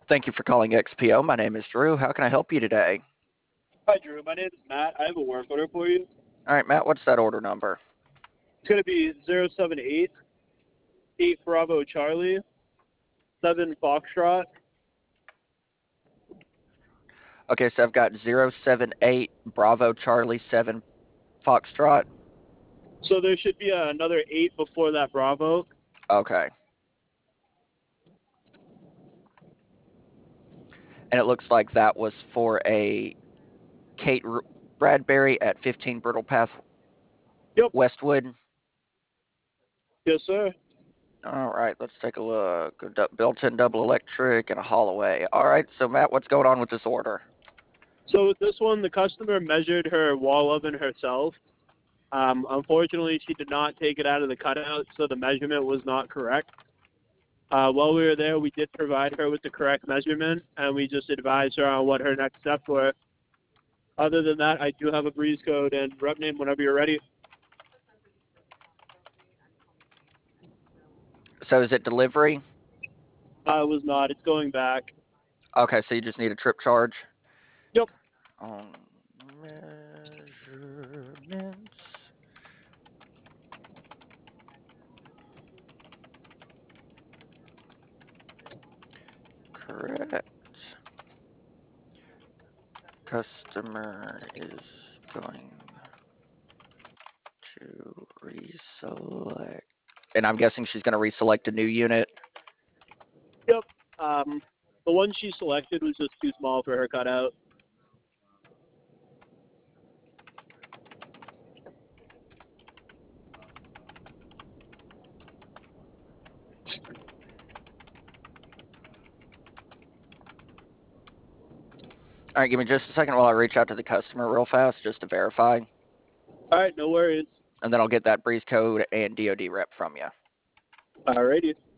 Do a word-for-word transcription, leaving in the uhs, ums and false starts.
Thank you for calling X P O. My name is Drew. How can I help you today? Hi, Drew. My name is Matt. I have a work order for you. All right, Matt, what's that order number? It's going to be zero seven eight eight Bravo Charlie seven Foxtrot. Okay, so I've got zero seven eight Bravo Charlie seven Foxtrot. So there should be uh, another eight before that Bravo. Okay. And it looks like that was for a Kate R- Bradbury at fifteen Brittle Path Yep. Westwood. Yes, sir. All right, let's take a look. A du- built-in double electric and a Holloway. All right, so Matt, what's going on with this order? So with this one, the customer measured her wall oven herself. Um, unfortunately, she did not take it out of the cutout, so the measurement was not correct. Uh, while we were there, we did provide her with the correct measurement, and we just advised her on what her next steps were. Other than that, I do have a breeze code and rep name whenever you're ready. So is it delivery? I was not. It's going back. Okay, so you just need a trip charge? Yep. On measurements. Correct. Customer is going to reselect. And I'm guessing she's going to reselect a new unit. Yep. Um, the one she selected was just too small for her cutout. All right, give me just a second while I reach out to the customer real fast just to verify. All right, no worries. And then I'll get that breeze code and D O D rep from you. Alrighty.